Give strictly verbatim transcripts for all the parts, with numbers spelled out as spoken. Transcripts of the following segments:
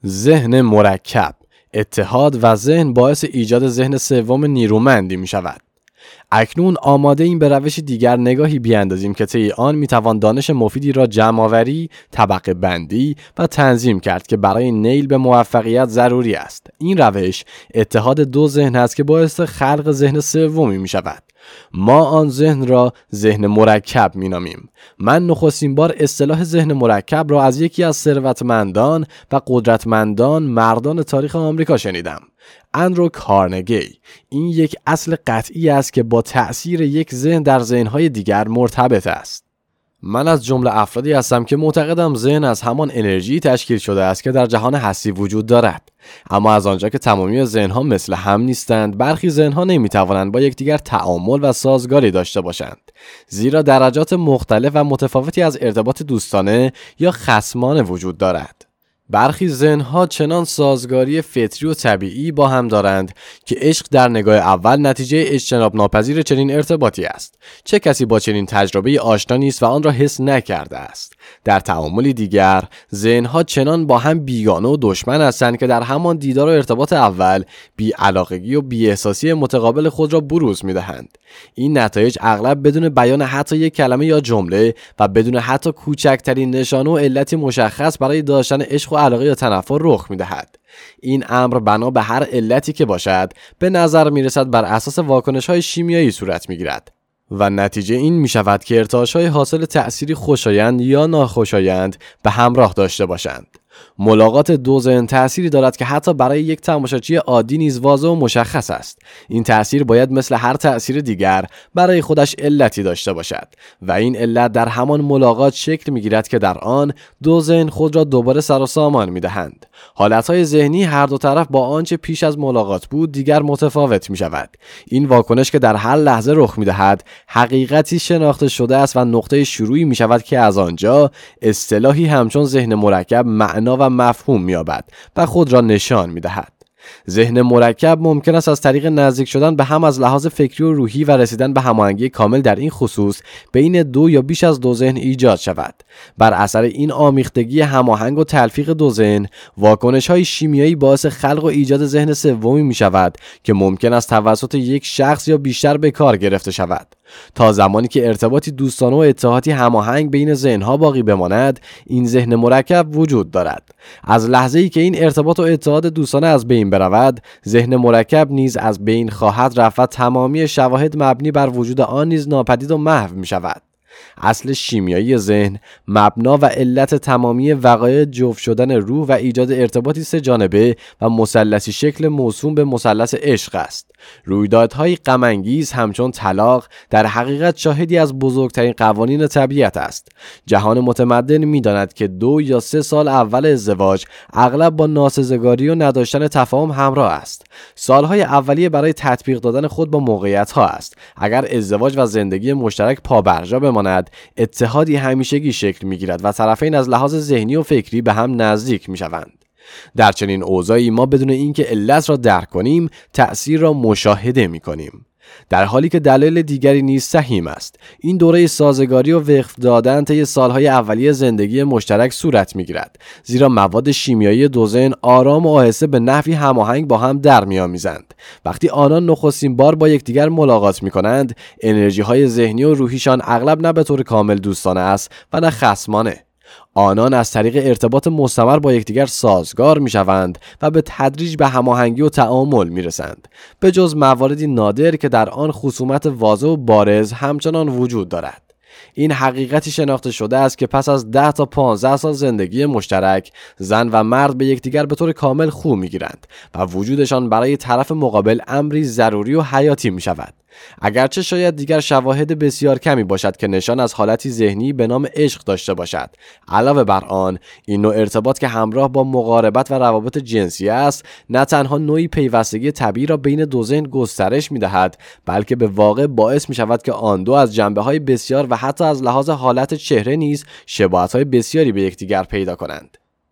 ذهن مرکب، اتحاد و ذهن باعث ایجاد ذهن سوم نیرومندی می شود. اکنون آماده این به روش دیگر نگاهی بیاندازیم که طی آن میتوان دانش مفیدی را جمع‌آوری، طبقه بندی و تنظیم کرد که برای نیل به موفقیت ضروری است. این روش اتحاد دو ذهن است که باعث خلق ذهن سومی می شود. ما آن ذهن را ذهن مرکب می نامیم. من نخستین بار اصطلاح ذهن مرکب را از یکی از ثروتمندان و قدرتمندان مردان تاریخ آمریکا شنیدم، اندرو کارنگی. این یک اصل قطعی است که با تأثیر یک ذهن در ذهن‌های دیگر مرتبط است. من از جمله افرادی هستم که معتقدم ذهن از همان انرژی تشکیل شده است که در جهان هستی وجود دارد. اما از آنجا که تمامی ذهن‌ها مثل هم نیستند، برخی ذهن‌ها نمی‌توانند با یکدیگر تعامل و سازگاری داشته باشند، زیرا درجات مختلف و متفاوتی از ارتباط دوستانه یا خصمانه وجود دارد. برخی ذهن‌ها چنان سازگاری فطری و طبیعی با هم دارند که عشق در نگاه اول نتیجه اجتناب ناپذیر چنین ارتباطی است. چه کسی با چنین تجربه آشنا نیست و آن را حس نکرده است؟ در تعاملی دیگر، ذهن‌ها چنان با هم بیگانه و دشمن هستند که در همان دیدار و ارتباط اول بی‌علاقگی و بی‌احساسی متقابل خود را بروز می‌دهند. این نتایج اغلب بدون بیان حتی یک کلمه یا جمله و بدون حتی کوچکترین نشانه و علتی مشخص برای داشتن عشق و علاقه یا تنفر رخ می‌دهد. این امر بنا به هر علتی که باشد به نظر می‌رسد بر اساس واکنش‌های شیمیایی صورت می‌گیرد و نتیجه این می شود که ارتعاش‌های حاصل تأثیری خوشایند یا ناخوشایند به همراه داشته باشند. ملاقات دو ذهن تأثیری دارد که حتی برای یک تماشاچی عادی نیز واضح و مشخص است. این تأثیر باید مثل هر تأثیر دیگر برای خودش علتی داشته باشد و این علت در همان ملاقات شکل می‌گیرد که در آن دو ذهن خود را دوباره سر و سامان می‌دهند. حالتهای ذهنی هر دو طرف با آنچه پیش از ملاقات بود دیگر متفاوت می‌شود. این واکنش که در هر لحظه رخ می‌دهد حقیقتی شناخته شده است و نقطه شروعی می‌شود که از آنجا اصطلاحی همچون ذهن مرکب معنا و مفهوم می‌یابد و خود را نشان می‌دهد. ذهن مرکب ممکن است از طریق نزدیک شدن به هم از لحاظ فکری و روحی و رسیدن به هماهنگی کامل در این خصوص بین دو یا بیش از دو ذهن ایجاد شود. بر اثر این آمیختگی هماهنگ و تلفیق دو ذهن، واکنش‌های شیمیایی باعث خلق و ایجاد ذهن سومی می‌شود که ممکن است توسط یک شخص یا بیشتر به کار گرفته شود. تا زمانی که ارتباطی دوستانه و اتحادی هماهنگ بین ذهن‌ها باقی بماند، این ذهن مرکب وجود دارد. از لحظه‌ای که این ارتباط و اتحاد دوستانه از بین برود، ذهن مرکب نیز از بین خواهد رفت و تمامی شواهد مبنی بر وجود آن نیز ناپدید و محو می‌شود. اصل شیمیایی ذهن، مبنا و علت تمامی وقایع جفت شدن روح و ایجاد ارتباطی سه جانبه و مثلثی شکل موسوم به مثلث عشق است. رویدادهای غم انگیز همچون طلاق در حقیقت شاهدی از بزرگترین قوانین طبیعت است. جهان متمدن می‌داند که دو یا سه سال اول ازدواج اغلب با ناسزگاری و نداشتن تفاهم همراه است. سالهای اولیه برای تطبیق دادن خود با موقعیت‌ها است. اگر ازدواج و زندگی مشترک پابرجا بماند، اتحادی همیشگی شکل می‌گیرد و طرفین از لحاظ ذهنی و فکری به هم نزدیک می‌شوند. در چنین اوضاعی ما بدون اینکه علت را درک کنیم، تأثیر را مشاهده می‌کنیم، در حالی که دلیل دیگری نیز سهیم است. این دوره سازگاری و وقف دادن طی سالهای اولیه زندگی مشترک صورت می‌گیرد، زیرا مواد شیمیایی دو ذهن آرام و آهسته به نحوی هماهنگ با هم در می‌آمیزند. وقتی آنان نخستین بار با یکدیگر ملاقات می‌کنند، انرژی‌های ذهنی و روحیشان اغلب نه به طور کامل دوستانه است و نه خصمانه. آنان از طریق ارتباط مستمر با یکدیگر سازگار می‌شوند و به تدریج به هماهنگی و تعامل می‌رسند، به جز مواردی نادر که در آن خصومت واضح و بارز همچنان وجود دارد. این حقیقتی شناخته شده است که پس از ده تا پانزده سال زندگی مشترک، زن و مرد به یکدیگر به طور کامل خو می‌گیرند و وجودشان برای طرف مقابل امری ضروری و حیاتی می‌شود. اگرچه شاید دیگر شواهد بسیار کمی باشد که نشان از حالتی ذهنی به نام عشق داشته باشد. علاوه بر آن، این نوع ارتباط که همراه با مقاربت و روابط جنسی است، نه تنها نوعی پیوستگی طبیعی را بین دو ذهن گسترش می‌دهد، بلکه به واقع باعث می‌شود که آن دو از جنبه‌های بسیار و حتی از لحاظ حالت چهره نیز شباهت‌های بسیاری به یکدیگر پیدا کنند.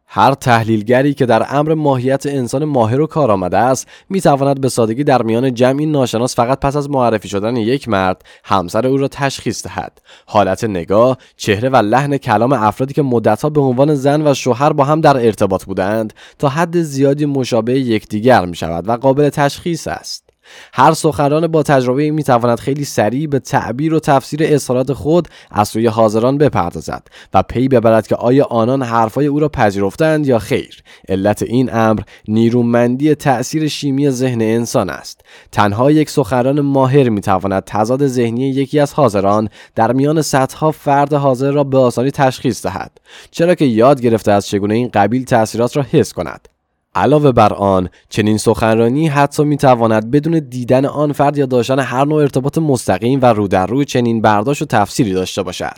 هر تحلیلگری که در امر ماهیت انسان ماهر و کارآمد است میتواند به سادگی در میان جمعی ناشناس فقط پس از معرفی شدن یک مرد همسر او را تشخیص دهد. حالت نگاه، چهره و لحن کلام افرادی که مدتها به عنوان زن و شوهر با هم در ارتباط بودند تا حد زیادی مشابه یکدیگر می شود و قابل تشخیص است. هر سخنران با تجربه می تواند خیلی سریع به تعبیر و تفسیر اظهارات خود از سوی حاضران بپردازد و پی ببرد که آیا آنان حرفای او را پذیرفتند یا خیر. علت این امر نیرومندی تأثیر شیمی ذهن انسان است. تنها یک سخنران ماهر می تواند تضاد ذهنی یکی از حاضران در میان صدها فرد حاضر را به آسانی تشخیص دهد، چرا که یاد گرفته است چگونه این قبیل تأثیرات را حس کند. علاوه بر آن، چنین سخنرانی حتی میتواند بدون دیدن آن فرد یا داشتن هر نوع ارتباط مستقیم و رو در رو چنین برداشت و تفسیری داشته باشد.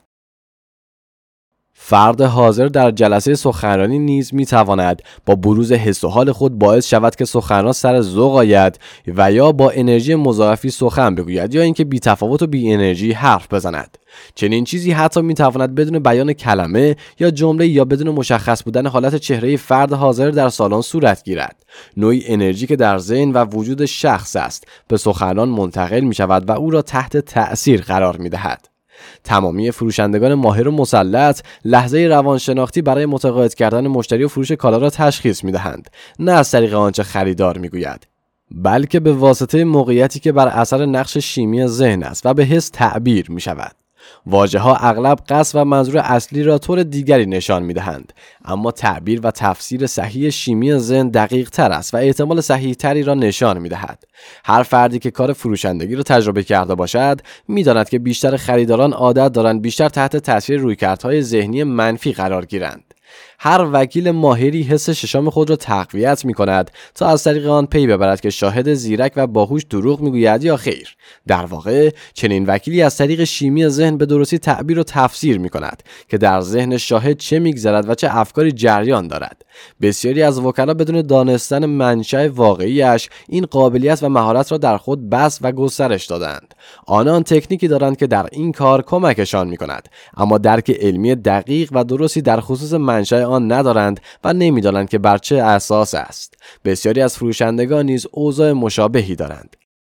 فرد حاضر در جلسه سخنرانی نیز میتواند با بروز حس و حال خود باعث شود که سخنران سر ذوق آید و یا با انرژی مضاعفی سخن بگوید یا اینکه بی تفاوت و بی انرژی حرف بزند. چنین چیزی حتی میتواند بدون بیان کلمه یا جمله یا بدون مشخص بودن حالت چهره فرد حاضر در سالن صورت گیرد. نوعی انرژی که در ذهن و وجود شخص است به سخنران منتقل می شود و او را تحت تأثیر قرار می دهد. تمامی فروشندگان ماهر و مسلط لحظه روانشناختی برای متقاعد کردن مشتری و فروش کالا را تشخیص می دهند، نه از طریق آنچه خریدار می گوید، بلکه به واسطه موقعیتی که بر اثر نقش شیمی ذهن است و به حس تعبیر می شود. واژه ها اغلب قصد و منظور اصلی را طور دیگری نشان می دهند، اما تعبیر و تفسیر صحیح شیمی ذهن دقیق تر است و احتمال صحیح تری را نشان می دهد. هر فردی که کار فروشندگی را تجربه کرده باشد می داند که بیشتر خریداران عادت دارند بیشتر تحت تاثیر رویکردهای ذهنی منفی قرار گیرند. هر وکیل ماهری حس ششم خود را تقویت می کند تا از طریق آن پی ببرد که شاهد زیرک و باهوش دروغ می گوید یا خیر. در واقع چنین وکیلی از طریق شیمی ذهن به درستی تعبیر و تفسیر می کند که در ذهن شاهد چه میگذرد و چه افکاری جریان دارد. بسیاری از وکلا بدون دانستن منشأ واقعیش این قابلیت و مهارت را در خود بسط و گسترش دادند. آنان تکنیکی دارند که در این کار کمکشان می کند، اما درک علمی دقیق و درستی در خصوص منشأ آن ندارند و نمیدانند که بر چه اساس است. بسیاری از فروشندگان نیز اوضاع مشابهی دارند.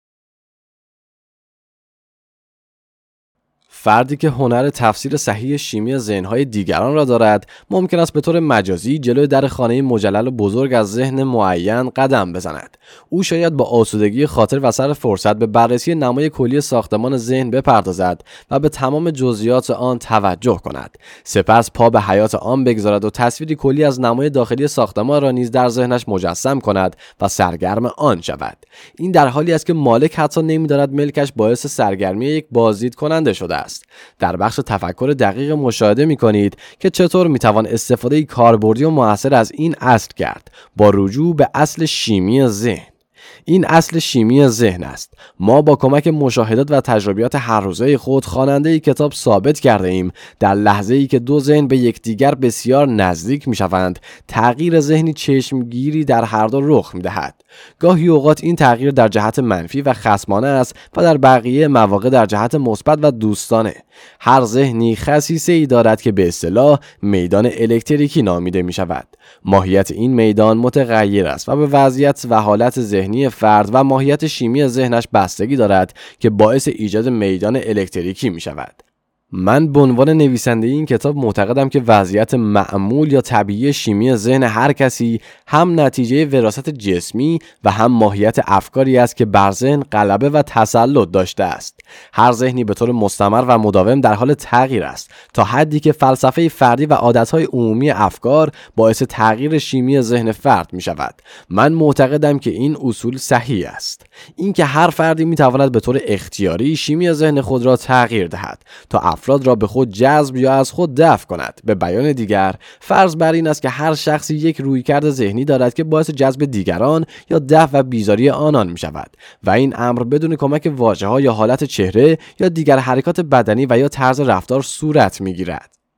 فردی که هنر تفسیر صحیح شیمی ذهن‌های دیگران را دارد، ممکن است به طور مجازی جلوی در خانه مجلل و بزرگ از ذهن معین قدم بزند. او شاید با آسودگی خاطر و سر فرصت به بررسی نمای کلی ساختمان ذهن بپردازد و به تمام جزئیات آن توجه کند. سپس پا به حیات آن بگذارد و تصویری کلی از نمای داخلی ساختمان را نیز در ذهنش مجسم کند و سرگرم آن شود. این در حالی است که مالک حتی نمی‌داند ملکش باعث سرگرمی یک بازدید کننده شده است. در بخش تفکر دقیق مشاهده می‌کنید که چطور می‌توان استفاده کاربردی و مؤثر از این اصل کرد با رجوع به اصل شیمی ذهن. این اصل شیمی ذهن است. ما با کمک مشاهدات و تجربیات هر روزه خود خواننده کتاب ثابت کرده ایم در لحظه‌ای که دو ذهن به یکدیگر بسیار نزدیک می‌شوند، تغییر ذهنی چشمگیری در هر دو رخ می‌دهد. گاهی اوقات این تغییر در جهت منفی و خصمانه است و در بقیه مواقع در جهت مثبت و دوستانه. هر ذهنی خصیصه‌ای دارد که به اصطلاح میدان الکتریکی نامیده می‌شود. ماهیت این میدان متغیر است و به وضعیت و حالت ذهنی فرد و ماهیت شیمی ذهنش بستگی دارد که باعث ایجاد میدان الکتریکی می‌شود. من به عنوان نویسنده این کتاب معتقدم که وضعیت معمول یا طبیعی شیمی ذهن هر کسی هم نتیجه وراثت جسمی و هم ماهیت افکاری است که بر ذهن غلبه و تسلط داشته است. هر ذهنی به طور مستمر و مداوم در حال تغییر است تا حدی که فلسفه فردی و عادتهای عمومی افکار باعث تغییر شیمی ذهن فرد می شود. من معتقدم که این اصول صحیح است. اینکه هر فردی می تواند به طور اختیاری شیمی ذهن خود را تغییر دهد تا افراد را به خود جذب یا از خود دفع کند. به بیان دیگر، فرض بر این است که هر شخصی یک رویکرد ذهنی دارد که باعث جذب دیگران یا دفع و بیزاری آنان می شود و این امر بدون کمک واژه‌ها یا حالت چهره یا دیگر حرکات بدنی و یا طرز رفتار صورت می گیرد.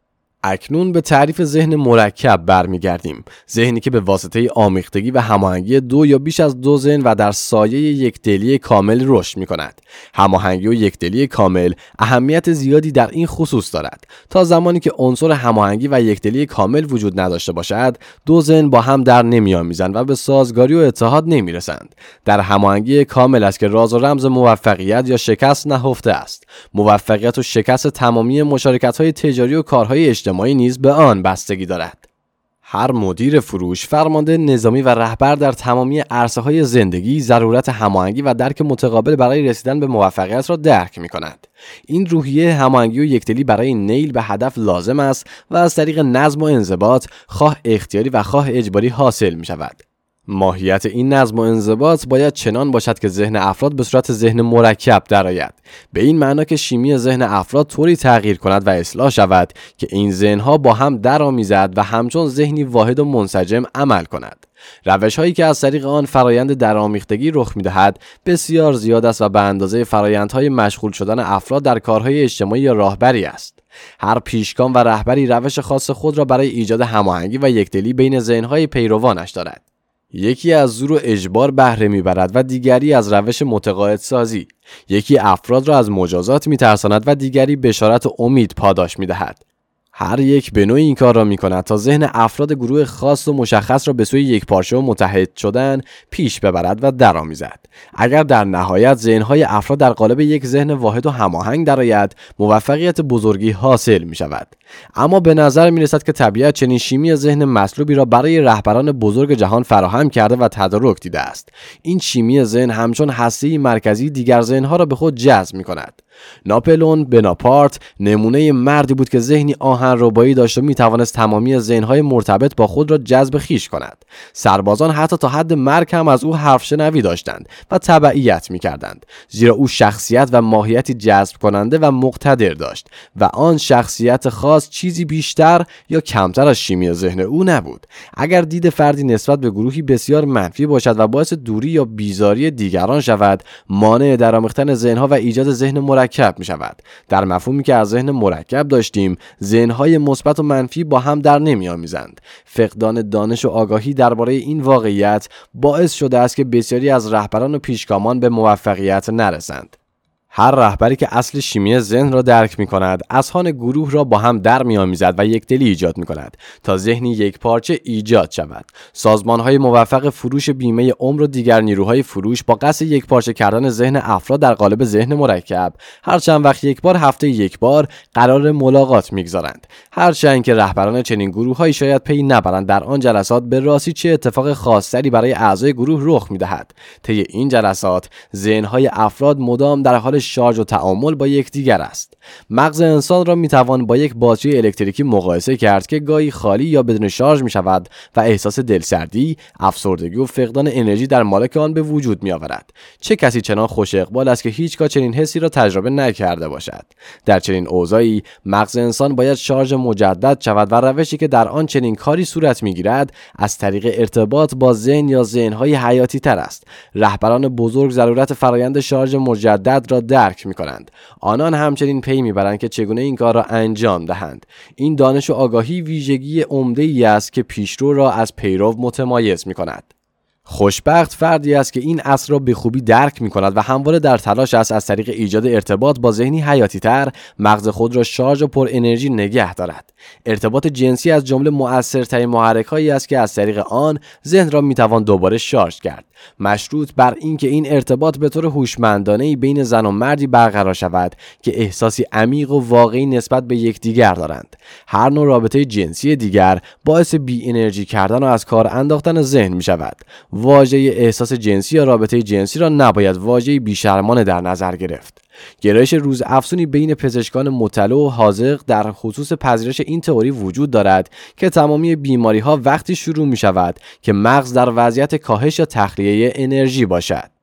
اکنون به تعریف ذهن مرکب برمیگردیم. ذهنی که به واسطه آمیختگی و هماهنگی دو یا بیش از دو ذهن و در سایه یکدلی کامل رشد می‌کند. هماهنگی و یکدلی کامل اهمیت زیادی در این خصوص دارد. تا زمانی که عنصر هماهنگی و یکدلی کامل وجود نداشته باشد، دو ذهن با هم در نمی‌آمیزند و به سازگاری و اتحاد نمی‌رسند. در هماهنگی کامل است که راز و رمز موفقیت یا شکست نهفته است. موفقیت و شکست تمامی مشارکت‌های تجاری و کارهای اجتماعی نیز به آن بستگی دارد. هر مدیر فروش، فرمانده نظامی و رهبر در تمامی عرصه‌های زندگی ضرورت هماهنگی و درک متقابل برای رسیدن به موفقیت را درک می‌کند. این روحیه هماهنگی و یکدلی برای نیل به هدف لازم است و از طریق نظم و انضباط، خواه اختیاری و خواه اجباری حاصل می‌شود. ماهیت این نظم و انضباط باید چنان باشد که ذهن افراد به صورت ذهن مرکب درآید، به این معنا که شیمی ذهن افراد طوری تغییر کند و اصلاح شود که این ذهن‌ها با هم درآمیزد و همچون ذهنی واحد و منسجم عمل کند. روش‌هایی که از طریق آن فرایند درآمیختگی رخ می‌دهد بسیار زیاد است و به اندازه فرایندهای مشغول شدن افراد در کارهای اجتماعی یا راهبری است. هر پیشگام و رهبری روش خاص خود را برای ایجاد هماهنگی و یکدلی بین ذهن‌های پیروانش دارد. یکی از زور و اجبار بهره میبرد و دیگری از روش متقاعد سازی. یکی افراد را از مجازات میترساند و دیگری بشارت و امید پاداش میدهد. هر یک به نوعی این کار را میکند تا ذهن افراد گروه خاص و مشخص را به سوی یک پارچه و متحد شدن پیش ببرد و درآمیزد. اگر در نهایت ذهن‌های افراد در قالب یک ذهن واحد و هماهنگ درآید، موفقیت بزرگی حاصل می‌شود. اما به نظر می‌رسد که طبیعت چنین شیمی ذهن مطلوبی را برای رهبران بزرگ جهان فراهم کرده و تدارک دیده است. این شیمی ذهن همچون هسته مرکزی دیگر ذهن‌ها را به خود جذب می‌کند. ناپلئون بناپارت نمونه مردی بود که ذهنی آهنربایی داشت و میتوانست تمامی ذهن‌های مرتبط با خود را جذب خویش کند. سربازان حتی تا حد مرگ هم از او حرف شنوی داشتند و تبعیت میکردند، زیرا او شخصیت و ماهیتی جذب کننده و مقتدر داشت و آن شخصیت خاص چیزی بیشتر یا کمتر از شیمی ذهن او نبود. اگر دید فردی نسبت به گروهی بسیار منفی باشد و باعث دوری یا بیزاری دیگران شود، مانع درآمیختن ذهن‌ها و ایجاد ذهن مرکب می شود. در مفهومی که از ذهن مرکب داشتیم، ذهن‌های مثبت و منفی با هم در نمی‌آمیزند. فقدان دانش و آگاهی درباره این واقعیت باعث شده است که بسیاری از رهبران و پیشگامان به موفقیت نرسند. هر رهبری که اصل شیمی ذهن را درک می کند، اذهان گروه را با هم در می آمیزد و یکدلی ایجاد می کند تا ذهنی یک پارچه ایجاد شود. سازمان های موفق فروش بیمه عمر و دیگر نیروهای فروش با قصد یک پارچه کردن ذهن افراد در قالب ذهن مرکب، هر چند وقت یک بار هفته یک بار قرار ملاقات میگذارند. هرچند که رهبران چنین گروه‌هایی شاید پی نبرند در آن جلسات به راستی چه اتفاق خاصی برای اعضای گروه رخ می‌دهد. طی این جلسات ذهن‌های افراد مدام در حال شارژ و تعامل با یکدیگر است. مغز انسان را میتوان با یک باتری الکتریکی مقایسه کرد که گاهی خالی یا بدون شارژ می شود و احساس دلسردی، افسردگی و فقدان انرژی در مالک آن به وجود می آورد. چه کسی چنان خوش اقبال است که هیچگاه چنین حسی را تجربه نکرده باشد؟ در چنین اوضاعی مغز انسان باید شارژ مجدد شود و روشی که در آن چنین کاری صورت می گیرد از طریق ارتباط با ذهن یا ذهن‌های حیاتی تر است. رهبران بزرگ ضرورت فرایند شارژ مجدد را درک می کنند. آنان همچنین پی می برند که چگونه این کار را انجام دهند. این دانش و آگاهی ویژگی عمده‌ای است که پیشرو را از پیرو متمایز می کند. خوشبخت فردی است که این اصل را به خوبی درک می کند و همواره در تلاش است از طریق ایجاد ارتباط با ذهنی حیاتی تر مغز خود را شارژ و پر انرژی نگه دارد. ارتباط جنسی از جمله مؤثرترین محرک‌هایی است که از طریق آن ذهن را می توان دوباره شارژ کرد، مشروط بر اینکه این ارتباط به طور هوشمندانه‌ای بین زن و مردی برقرار شود که احساسی عمیق و واقعی نسبت به یکدیگر دارند. هر نوع رابطه جنسی دیگر باعث بی انرژی کردن و از کار انداختن ذهن می شود. واژه احساس جنسی یا رابطه جنسی را نباید واژه بی‌شرمانه در نظر گرفت. گرایش روزافزونی بین پزشکان مطلع و حاذق در خصوص پذیرش این تئوری وجود دارد که تمامی بیماری‌ها وقتی شروع می شود که مغز در وضعیت کاهش یا تخلیه انرژی باشد.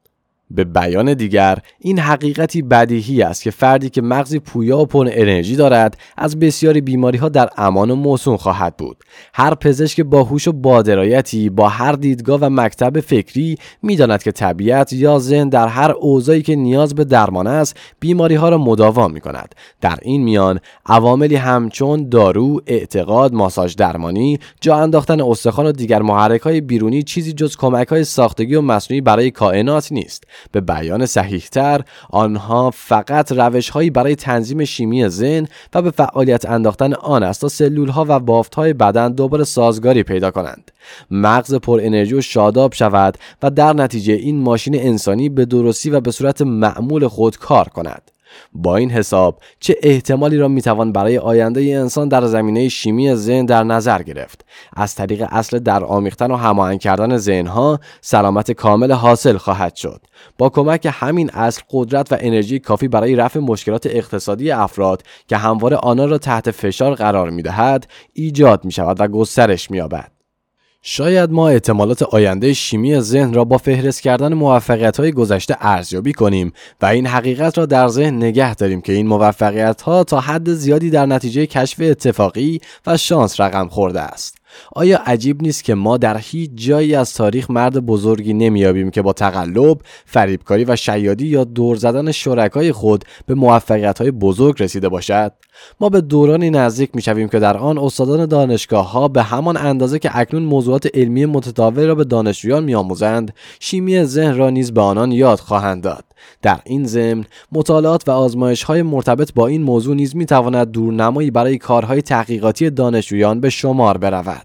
به بیان دیگر، این حقیقتی بدیهی است که فردی که مغزی پویا و پر انرژی دارد از بسیاری بیماری‌ها در امان و موسون خواهد بود. هر پزشک باهوش و با درایتی با هر دیدگاه و مکتب فکری می‌داند که طبیعت یا ذهن در هر اوضاعی که نیاز به درمان است، بیماری‌ها را مداوا می‌کند. در این میان عواملی همچون دارو، اعتقاد، ماساژ درمانی، جا انداختن استخوان و دیگر محرک‌های بیرونی چیزی جز کمک‌های ساختگی و مصنوعی برای کائنات نیست. به بیان صحیح‌تر، آنها فقط روش‌هایی برای تنظیم شیمی ذهن و به فعالیت انداختن آن است تا سلول‌ها و بافت‌های بدن دوباره سازگاری پیدا کنند، مغز پر انرژی و شاداب شود و در نتیجه این ماشین انسانی به درستی و به صورت معمول خود کار کند. با این حساب چه احتمالی را میتوان برای آینده انسان در زمینه شیمی ذهن در نظر گرفت؟ از طریق اصل در آمیختن و هماهنگ کردن ذهنها سلامت کامل حاصل خواهد شد. با کمک همین اصل قدرت و انرژی کافی برای رفع مشکلات اقتصادی افراد که همواره آنها را تحت فشار قرار میدهد ایجاد می شود و گسترش می یابد. شاید ما احتمالات آینده شیمی ذهن را با فهرست کردن موفقیت‌های گذشته ارزیابی کنیم و این حقیقت را در ذهن نگه داریم که این موفقیت‌ها تا حد زیادی در نتیجه کشف اتفاقی و شانس رقم خورده است. آیا عجیب نیست که ما در هیچ جایی از تاریخ مرد بزرگی نمیابیم که با تقلب، فریبکاری و شیادی یا دور زدن شرکای خود به موفقیت‌های بزرگ رسیده باشد؟ ما به دورانی نزدیک میشویم که در آن استادان دانشگاه‌ها به همان اندازه که اکنون موضوعات علمی متداول را به دانشجویان می‌آموزند، شیمی ذهن را نیز به آنان یاد خواهند داد. در این ضمن مطالعات و آزمایش‌های مرتبط با این موضوع نیز می‌تواند دورنمایی برای کارهای تحقیقاتی دانشجویان به شمار برود.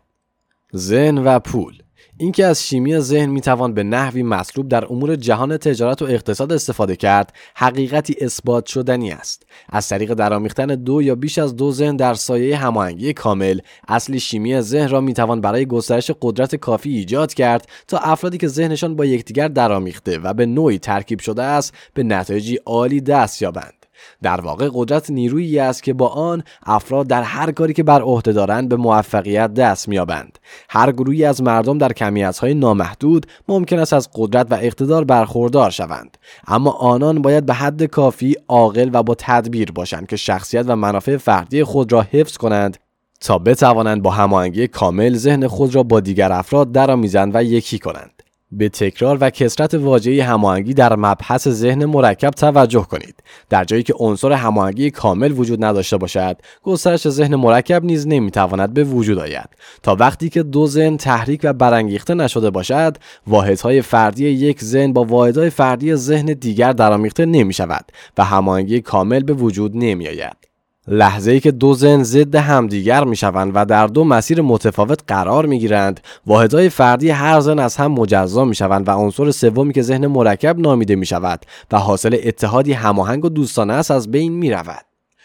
ذهن و پول. اینکه از شیمی ذهن میتوان به نحوی مطلوب در امور جهان تجارت و اقتصاد استفاده کرد، حقیقتی اثبات شدنی است. از طریق درآمیختن دو یا بیش از دو ذهن در سایه هماهنگی کامل، اصل شیمی ذهن را میتوان برای گسترش قدرت کافی ایجاد کرد تا افرادی که ذهنشان با یکدیگر درآمیخته و به نوعی ترکیب شده است، به نتایجی عالی دست یابند. در واقع قدرت نیرویی است که با آن افراد در هر کاری که بر عهده دارند به موفقیت دست می‌یابند. هر گروهی از مردم در کمیت‌های نامحدود ممکن است از قدرت و اقتدار برخوردار شوند، اما آنان باید به حد کافی عاقل و با تدبیر باشند که شخصیت و منافع فردی خود را حفظ کنند تا بتوانند با هماهنگی کامل ذهن خود را با دیگر افراد درآمیزند و یکی کنند. به تکرار و کثرت واژه هماهنگی در مبحث ذهن مرکب توجه کنید. در جایی که عنصر هماهنگی کامل وجود نداشته باشد، گسترش ذهن مرکب نیز نمیتواند به وجود آید. تا وقتی که دو ذهن تحریک و برانگیخته نشده باشد، واحدهای فردی یک ذهن با واحدهای فردی ذهن دیگر درآمیخته نمیشود و هماهنگی کامل به وجود نمیآید. لحظه‌ای که دو ذهن ضد همدیگر میشوند و در دو مسیر متفاوت قرار میگیرند، واحدهای فردی هر ذهن از هم مجزا میشوند و عنصر سومی که ذهن مرکب نامیده میشود و حاصل اتحادی هماهنگ و دوستانه است از بین میرود.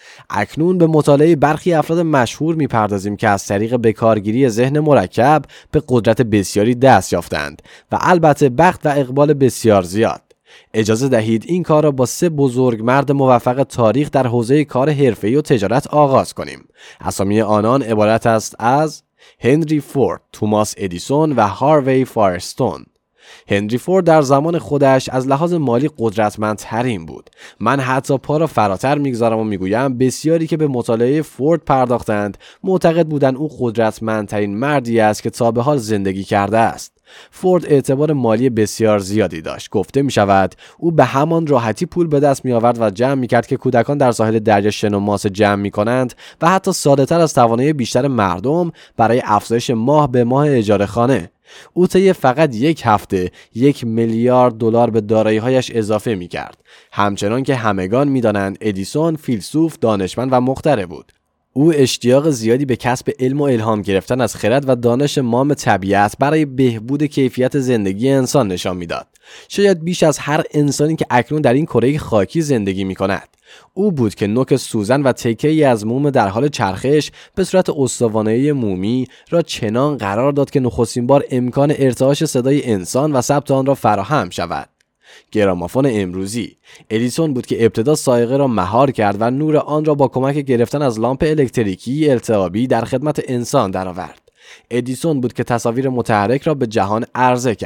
اکنون به مطالعه برخی افراد مشهور میپردازیم که از طریق بکارگیری ذهن مرکب به قدرت بسیاری دست یافتند و البته بخت و اقبال بسیار زیاد. اجازه دهید این کار را با سه بزرگ مرد موفق تاریخ در حوزه کار حرفه‌ای و تجارت آغاز کنیم. اسامی آنان عبارت است از هنری فورد، توماس ادیسون و هاروی فایرستون. هنری فورد در زمان خودش از لحاظ مالی قدرتمندترین بود. من حتی پا را فراتر میگذارم و میگویم بسیاری که به مطالعه فورد پرداختند معتقد بودند او قدرتمندترین مردی است که تا به حال زندگی کرده است. فورد اعتبار مالی بسیار زیادی داشت. گفته می شود او به همان راحتی پول به دست می آورد و جمع می کرد که کودکان در ساحل دریا شن و ماس جمع می کنند و حتی ساده تر از توانایی بیشتر مردم برای افزایش ماه به ماه اجاره خانه. او طی فقط یک هفته یک میلیارد دلار به دارایی‌هایش اضافه می کرد. همچنان که همگان می دانند ادیسون فیلسوف، دانشمند و مخترع بود. او اشتیاق زیادی به کسب علم و الهام گرفتن از خرد و دانش مام طبیعت برای بهبود کیفیت زندگی انسان نشان میداد. شاید بیش از هر انسانی که اکنون در این کره خاکی زندگی می کند. او بود که نوک سوزن و تکه‌ای از موم در حال چرخش به صورت استوانه‌ای مومی را چنان قرار داد که نخستین بار امکان ارتعاش صدای انسان و ثبت آن را فراهم شود. گرامافون امروزی. ادیسون بود که ابتدا صاعقه را مهار کرد و نور آن را با کمک گرفتن از لامپ الکتریکی التهابی در خدمت انسان درآورد. ادیسون بود که تصاویر متحرک را به جهان عرضه کرد.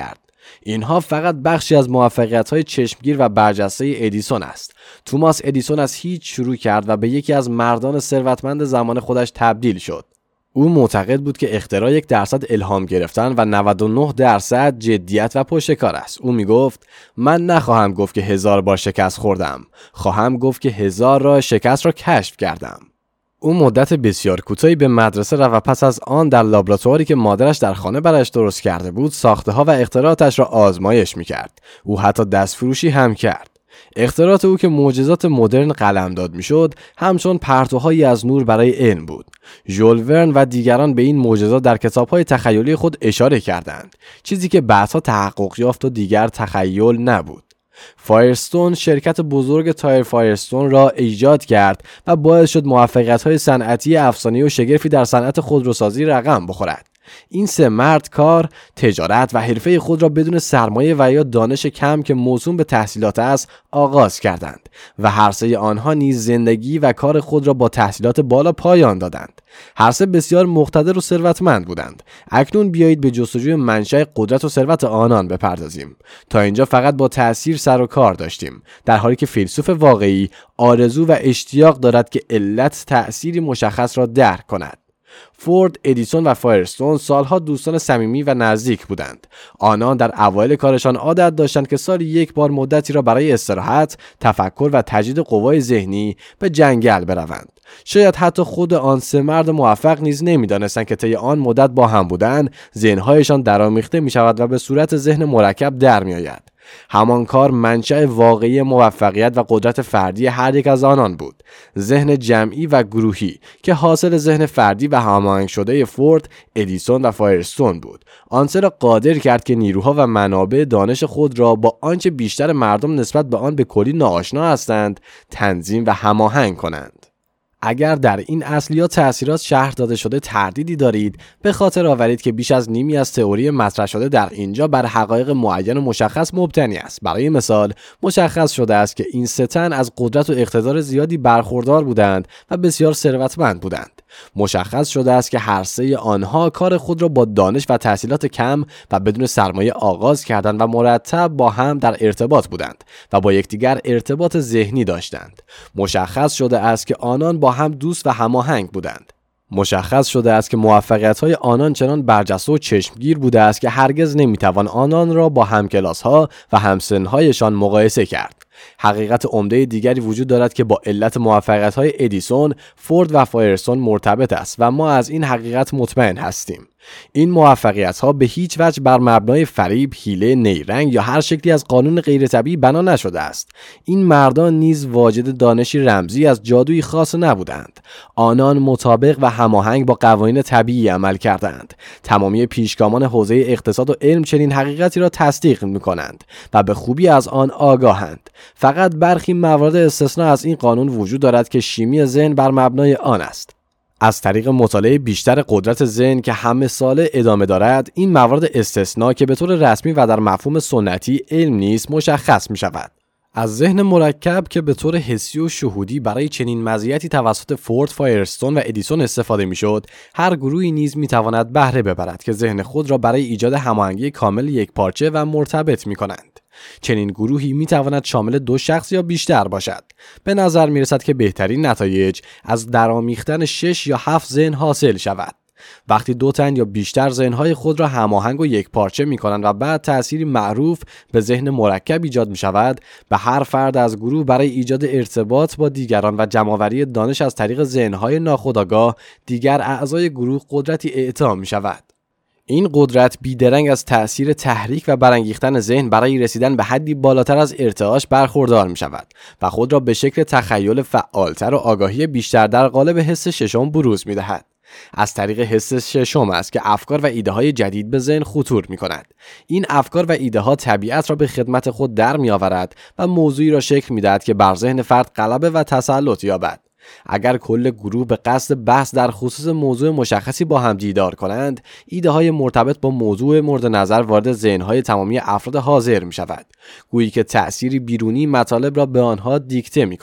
اینها فقط بخشی از موفقیت‌های چشمگیر و برجسته ادیسون است. توماس ادیسون از هیچ شروع کرد و به یکی از مردان ثروتمند زمان خودش تبدیل شد. او معتقد بود که اختراع یک درصد الهام گرفتن و نود و نه درصد جدیت و پشتکار است. او می گفت من نخواهم گفت که هزار بار شکست خوردم، خواهم گفت که هزار راه شکست را کشف کردم. او مدت بسیار کوتاهی به مدرسه رفت و پس از آن در لابراتواری که مادرش در خانه برایش درست کرده بود ساخته‌ها و اختراعاتش را آزمایش می‌کرد. او حتی دستفروشی هم کرد. اختراعات او که معجزات مدرن قلمداد میشد همچون پرتوهایی از نور برای علم بود. ژول ورن و دیگران به این معجزات در کتاب‌های تخیلی خود اشاره کردند، چیزی که بعدها تحقق یافت و دیگر تخیل نبود. فایرستون شرکت بزرگ تایر فایرستون را ایجاد کرد و باعث شد موفقیت‌های صنعتی افسانه‌ای و شگرفی در صنعت خودروسازی رقم بخورد. این سه مرد کار، تجارت و حرفه خود را بدون سرمایه و یا دانش کم که موسوم به تحصیلات است آغاز کردند و هر سه آنها نیز زندگی و کار خود را با تحصیلات بالا پایان دادند. هر سه بسیار مقتدر و ثروتمند بودند. اکنون بیایید به جستجوی منشأ قدرت و ثروت آنان بپردازیم. تا اینجا فقط با تأثیر سر و کار داشتیم، در حالی که فیلسوف واقعی آرزو و اشتیاق دارد که علت تأثیری مشخص را درک کند. فورد، ادیسون و فایرستون سالها دوستان صمیمی و نزدیک بودند. آنان در اوایل کارشان عادت داشتند که سالی یک بار مدتی را برای استراحت، تفکر و تجدید قوای ذهنی به جنگل بروند. شاید حتی خود آن سه مرد موفق نیز نمی‌دانستند که طی آن مدت با هم بودن، ذهن‌هایشان درآمیخته می‌شود و به صورت ذهن مرکب در می‌آید. همان کار منشأ واقعی موفقیت و قدرت فردی هر یک از آنان بود، ذهن جمعی و گروهی که حاصل ذهن فردی و هماهنگ شده فورد، ادیسون و فایرستون بود. آن سه را قادر کرد که نیروها و منابع دانش خود را با آنچه بیشتر مردم نسبت به آن به کلی ناآشنا هستند تنظیم و هماهنگ کنند. اگر در این اصل یا تأثیرات شرح داده شده تردیدی دارید، به خاطر آورید که بیش از نیمی از تئوری مطرح شده در اینجا بر حقایق معین و مشخص مبتنی است. برای مثال، مشخص شده است که این سه تن از قدرت و اقتدار زیادی برخوردار بودند و بسیار ثروتمند بودند. مشخص شده است که هر سه آنها کار خود را با دانش و تحصیلات کم و بدون سرمایه آغاز کردند و مرتب با هم در ارتباط بودند و با یکدیگر ارتباط ذهنی داشتند. مشخص شده است که آنان با هم دوست و هماهنگ بودند. مشخص شده است که موفقیت‌های آنان چنان برجسته و چشمگیر بوده است که هرگز نمی‌توان آنان را با همکلاس‌ها و همسن‌هایشان مقایسه کرد. حقیقت عمده دیگری وجود دارد که با علت موفقیت‌های ادیسون، فورد و فایرستون مرتبط است و ما از این حقیقت مطمئن هستیم. این موفقیت‌ها به هیچ وجه بر مبنای فریب، حیله، نیرنگ یا هر شکلی از قانون غیر طبیعی بنا نشده است. این مردان نیز واجد دانشی رمزی از جادویی خاص نبودند. آنان مطابق و هماهنگ با قوانین طبیعی عمل کردند. تمامی پیشگامان حوزه اقتصاد و علم چنین حقیقتی را تصدیق می‌کنند و به خوبی از آن آگاهند. فقط برخی موارد استثنا از این قانون وجود دارد که شیمی ذهن بر مبنای آن است. از طریق مطالعه بیشتر قدرت ذهن که همه ساله ادامه دارد، این موارد استثنا که به طور رسمی و در مفهوم سنتی علم نیست مشخص می شود. از ذهن مرکب که به طور حسی و شهودی برای چنین مزیتی توسط فورد، فایرستون و ادیسون استفاده می شد، هر گروهی نیز می تواند بهره ببرد که ذهن خود را برای ایجاد هماهنگی کامل یکپارچه و مرتبط می کنند. چنین گروهی می تواند شامل دو شخص یا بیشتر باشد. به نظر می رسد که بهترین نتایج از درآمیختن شش یا هفت ذهن حاصل شود. وقتی دو تن یا بیشتر ذهن‌های خود را هماهنگ و یکپارچه می‌کنند و بعد تأثیری معروف به ذهن مرکب ایجاد می‌شود، به هر فرد از گروه برای ایجاد ارتباط با دیگران و جمع‌آوری دانش از طریق ذهن‌های ناخودآگاه دیگر اعضای گروه قدرتی اعطا می‌شود. این قدرت بیدرنگ از تأثیر تحریک و برانگیختن ذهن برای رسیدن به حدی بالاتر از ارتعاش برخوردار می شود و خود را به شکل تخیل فعالتر و آگاهی بیشتر در قالب حس ششم بروز می دهد. از طریق حس ششم است که افکار و ایده های جدید به ذهن خطور می کند. این افکار و ایده ها طبیعت را به خدمت خود در می آورد و موضوعی را شکل می دهد که بر ذهن فرد غلبه و تسلط یابد. اگر کل گروه به قصد بحث در خصوص موضوع مشخصی با هم دیدار کنند، ایده های مرتبط با موضوع مورد نظر وارد ذهن‌های تمامی افراد حاضر می شود، گویی که تأثیری بیرونی مطالب را به آنها دیکته می کند.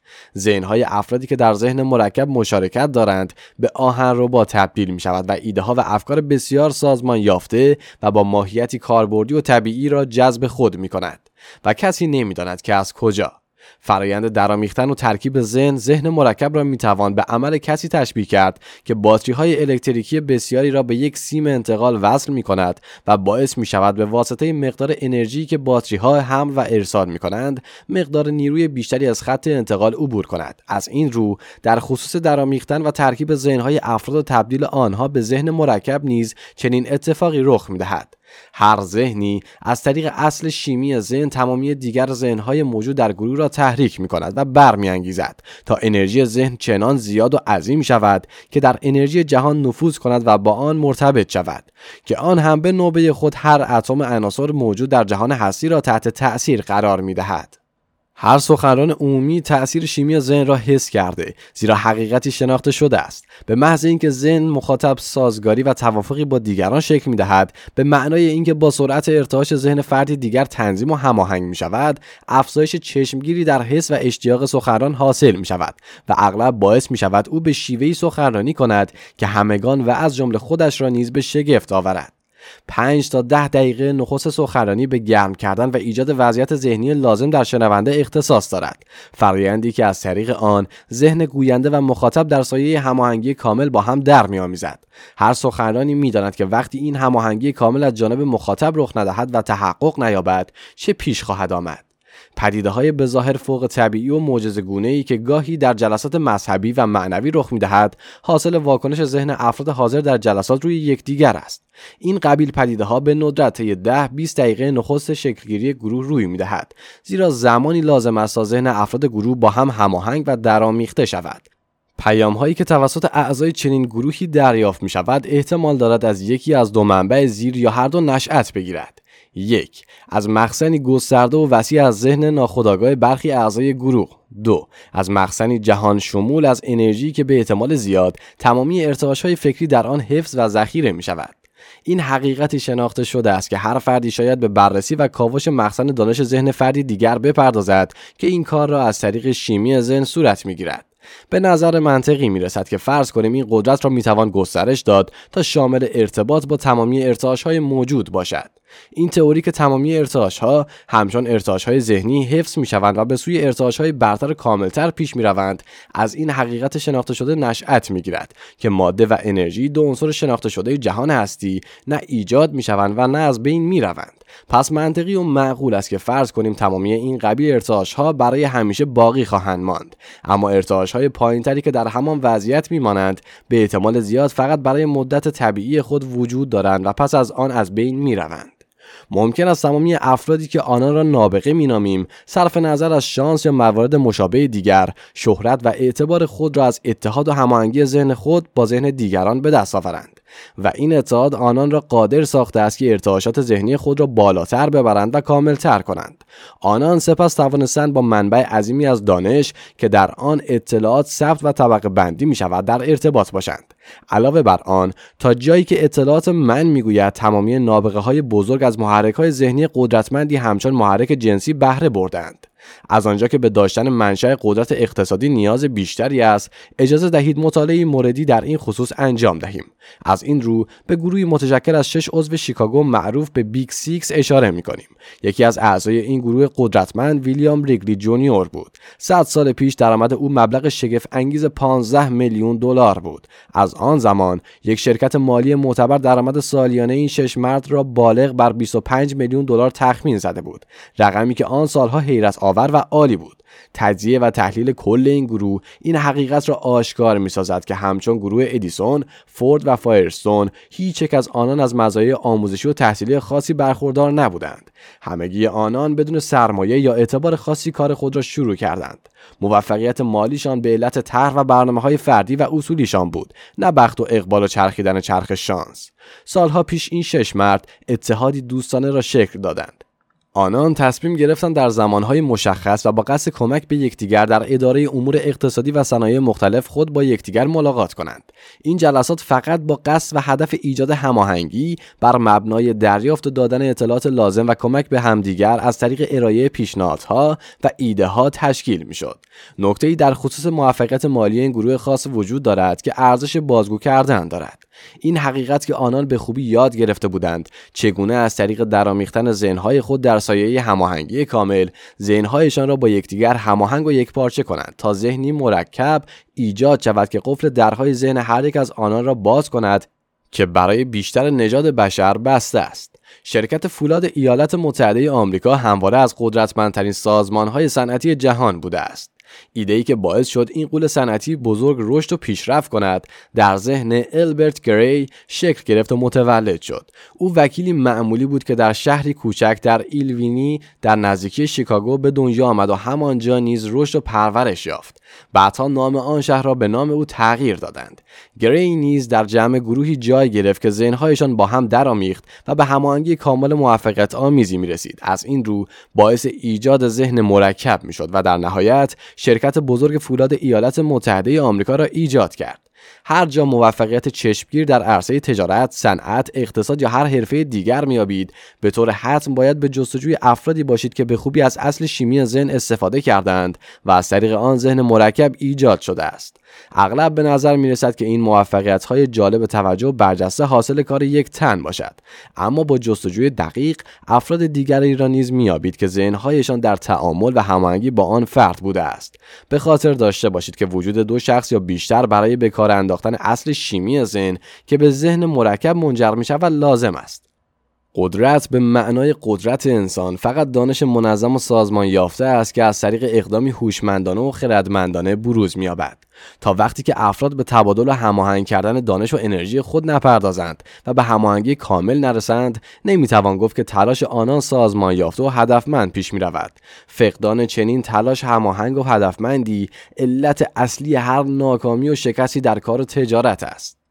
ذهن‌های افرادی که در ذهن مرکب مشارکت دارند به آهنربا تبدیل می‌شود و ایده‌ها و افکار بسیار سازمان یافته و با ماهیتی کاربردی و طبیعی را جذب خود می‌کند و کسی نمی‌داند که از کجا. فرایند درآمیختن و ترکیب ذهن ذهن مرکب را میتوان به عمل کسی تشبیه کرد که باتری‌های الکتریکی بسیاری را به یک سیم انتقال وصل می‌کند و باعث می‌شود به واسطه مقدار انرژی که باتری‌ها حمل و ارسال می‌کنند مقدار نیروی بیشتری از خط انتقال عبور کند. از این رو در خصوص درآمیختن و ترکیب ذهن‌های افراد و تبدیل آنها به ذهن مرکب نیز چنین اتفاقی رخ می‌دهد. هر ذهنی از طریق اصل شیمی ذهن تمامی دیگر ذهن‌های موجود در گروه را تحریک می‌کند و برمی‌انگیزد تا انرژی ذهن چنان زیاد و عظیم شود که در انرژی جهان نفوذ کند و با آن مرتبط شود که آن هم به نوبه خود هر اتم عناصر موجود در جهان هستی را تحت تأثیر قرار می‌دهد. هر سخنران عمومی تأثیر شیمی ذهن را حس کرده، زیرا حقیقتی شناخته شده است. به محض اینکه ذهن مخاطب سازگاری و توافقی با دیگران شکل می‌دهد، به معنای اینکه با سرعت ارتعاش ذهن فردی دیگر تنظیم و هماهنگ می‌شود، افزایش چشمگیری در حس و اشتیاق سخنران حاصل می‌شود و اغلب باعث می‌شود او به شیوهی سخنرانی کند که همگان و از جمله خودش را نیز به شگفت آورد. پنج تا ده دقیقه نخست سخنرانی به گرم کردن و ایجاد وضعیت ذهنی لازم در شنونده اختصاص دارد، فرآیندی که از طریق آن ذهن گوینده و مخاطب در سایه هماهنگی کامل با هم در می‌آمیزد. هر سخنرانی می‌داند که وقتی این هماهنگی کامل از جانب مخاطب رخ ندهد و تحقق نیابد چه پیش خواهد آمد. پدیده‌های بظاهر فوق طبیعی و معجزه‌گونه‌ای که گاهی در جلسات مذهبی و معنوی رخ می‌دهد، حاصل واکنش ذهن افراد حاضر در جلسات روی یکدیگر است. این قبیل پدیده‌ها به ندرت طی ده بیست دقیقه نخست شکلگیری گروه روی می‌دهد، زیرا زمانی لازم است تا ذهن افراد گروه با هم هماهنگ و درآمیخته شود. پیام‌هایی که توسط اعضای چنین گروهی دریافت می‌شود احتمال دارد از یکی از دو منبع زیر یا هر دو نشأت بگیرد. یک، از مخزنی گسترده و وسیع از ذهن ناخودآگاه برخی اعضای گروه. دو، از مخزنی جهان شمول از انرژی که به احتمال زیاد تمامی ارتعاش‌های فکری در آن حفظ و ذخیره می‌شود. این حقیقتی شناخته شده است که هر فردی شاید به بررسی و کاوش مخزن دانش ذهن فردی دیگر بپردازد که این کار را از طریق شیمی ذهن صورت می‌گیرد. به نظر منطقی میرسد که فرض کنیم این قدرت را میتوان گسترش داد تا شامل ارتباط با تمامی ارتعاش‌های موجود باشد. این تئوری که تمامی ارتعاش‌ها همچون ارتعاش‌های ذهنی حفظ میشوند و به سوی ارتعاش‌های برتر و کاملتر پیش میروند، از این حقیقت شناخته شده نشأت میگیرد که ماده و انرژی دو عنصر شناخته شده جهان هستی نه ایجاد میشوند و نه از بین میروند. پس منطقی و معقول است که فرض کنیم تمامی این قبیل ارتعاش‌ها برای همیشه باقی خواهند ماند، اما ارتعاش‌های پایین‌تری که در همان وضعیت میمانند به احتمال زیاد فقط برای مدت طبیعی خود وجود دارند و پس از آن از بین میروند. ممکن است تمامی افرادی که آنان را نابغه مینامیم صرف نظر از شانس یا موارد مشابه دیگر شهرت و اعتبار خود را از اتحاد و هماهنگی ذهن خود با ذهن دیگران به دست آورند و این اتحاد آنان را قادر ساخته است که ارتعاشات ذهنی خود را بالاتر ببرند و کاملتر کنند. آنان سپس توانستند با منبع عظیمی از دانش که در آن اطلاعات ثبت و طبقه بندی می شود در ارتباط باشند. علاوه بر آن، تا جایی که اطلاعات من میگوید تمامی نابغه های بزرگ از محرک های ذهنی قدرتمندی همچون محرک جنسی بهره بردند. از آنجا که به داشتن منشأ قدرت اقتصادی نیاز بیشتری است، اجازه دهید مطالعه موردی در این خصوص انجام دهیم. از این رو به گروهی متشکل از شش عضو شیکاگو معروف به بیگ سیکس اشاره می‌کنیم. یکی از اعضای این گروه قدرتمند ویلیام ریگلی جونیور بود. صد سال پیش درآمد او مبلغ شگفت انگیز پانزده میلیون دلار بود. از آن زمان یک شرکت مالی معتبر درآمد سالیانه این شش مرد را بالغ بر بیست و پنج میلیون دلار تخمین زده بود، رقمی که آن سالها حیرت آور و عالی بود. تجزیه و تحلیل کل این گروه این حقیقت را آشکار می‌سازد که همچون گروه ادیسون، فورد و فایرستون هیچ یک از آنان از مزایای آموزشی و تحصیلی خاصی برخوردار نبودند. همگی آنان بدون سرمایه یا اعتبار خاصی کار خود را شروع کردند. موفقیت مالیشان به علت طرح و برنامه‌های فردی و اصولیشان بود، نه بخت و اقبال و چرخیدن چرخ شانس. سالها پیش این شش مرد اتحادی دوستانه را شکل دادند. آنان تصمیم گرفتند در زمانهای مشخص و با قصد کمک به یکدیگر در اداره امور اقتصادی و صنایع مختلف خود با یکدیگر ملاقات کنند. این جلسات فقط با قصد و هدف ایجاد هماهنگی بر مبنای دریافت و دادن اطلاعات لازم و کمک به همدیگر از طریق ارائه پیشنهادها و ایده ها تشکیل میشد. نکته‌ای در خصوص موفقیت مالی این گروه خاص وجود دارد که ارزش بازگو کردن دارد. این حقیقت که آنان به خوبی یاد گرفته بودند چگونه از طریق درآمیختن ذهن‌های خود در سایه هماهنگی کامل ذهن‌هایشان را با یکدیگر هماهنگ و یکپارچه کنند تا ذهنی مرکب ایجاد شود که قفل درهای ذهن هر یک از آنان را باز کند که برای بیشتر نژاد بشر بسته است. شرکت فولاد ایالات متحده آمریکا همواره از قدرتمندترین سازمان‌های صنعتی جهان بوده است. ایده‌ای که باعث شد این غول صنعتی بزرگ رشد و پیشرفت کند در ذهن البرت گری شکل گرفت و متولد شد. او وکیلی معمولی بود که در شهری کوچک در ایلوینی در نزدیکی شیکاگو به دنیا آمد و همانجا نیز رشد و پرورش یافت. بعدها نام آن شهر را به نام او تغییر دادند. گری نیز در جمع گروهی جای گرفت که ذهن‌هایشان با هم درآمیخت و به هماهنگی کامل موفقیت آمیزی می‌رسید. از این رو باعث ایجاد ذهن مرکب می‌شد و در نهایت شرکت بزرگ فولاد ایالات متحده آمریکا را ایجاد کرد. هر جا موفقیت چشمگیر در عرصه تجارت، صنعت، اقتصاد یا هر حرفه دیگر میابید، به طور حتم باید به جستجوی افرادی باشید که به خوبی از اصل شیمی ذهن استفاده کردند و از طریق آن ذهن مرکب ایجاد شده است. اغلب به نظر می رسد که این موفقیت‌های جالب توجه و برجسته حاصل کار یک تن باشد، اما با جستجوی دقیق افراد دیگری را نیز میابید که ذهن‌هایشان در تعامل و هماهنگی با آن فرد بوده است. به خاطر داشته باشید که وجود دو شخص یا بیشتر برای به کار انداختن اصل شیمی ذهن که به ذهن مرکب منجر می شود لازم است. قدرت به معنای قدرت انسان فقط دانش منظم و سازمان یافته است که از طریق اقدامی هوشمندانه و خردمندانه بروز می‌یابد. تا وقتی که افراد به تبادل و هماهنگ کردن دانش و انرژی خود نپردازند و به هماهنگی کامل نرسند، نمیتوان گفت که تلاش آنان سازمان یافته و هدفمند پیش می‌رود. فقدان چنین تلاش هماهنگ و هدفمندی علت اصلی هر ناکامی و شکستی در کار تجارت است.